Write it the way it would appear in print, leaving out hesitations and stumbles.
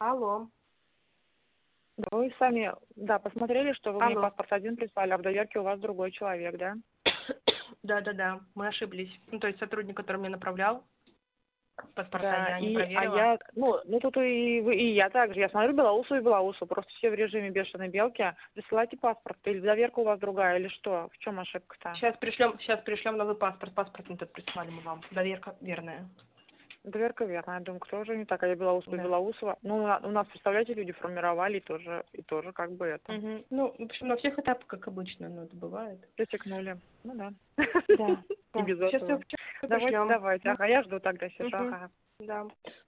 Алло. Да вы сами, да, посмотрели, что вы мне Алло. паспорт один прислали, а в доверке у вас другой человек, да? Да, мы ошиблись. Ну, то есть сотрудник, который мне направлял паспорта, Да, я не и, проверила. ну тут и вы, и я также, я смотрю белоусу и белоусу, просто все в режиме бешеной белки. Присылайте паспорт, или доверка у вас другая, или что? В чем ошибка-то? Сейчас пришлем новый паспорт. Паспорт не тот прислали мы вам. Доверка верная. Доверка верно, я думаю, кто же не так, а я белоусова и Да. белоусова. Ну, у нас, представляете, люди формировали и тоже как бы это. Угу. Ну, в общем, на всех этапах, как обычно, но это бывает. Притекнули. Ну да. Да. Не Да. без Сейчас этого. все пришлем. Давайте. Ага, я жду тогда сейчас. Угу. Ага. Да.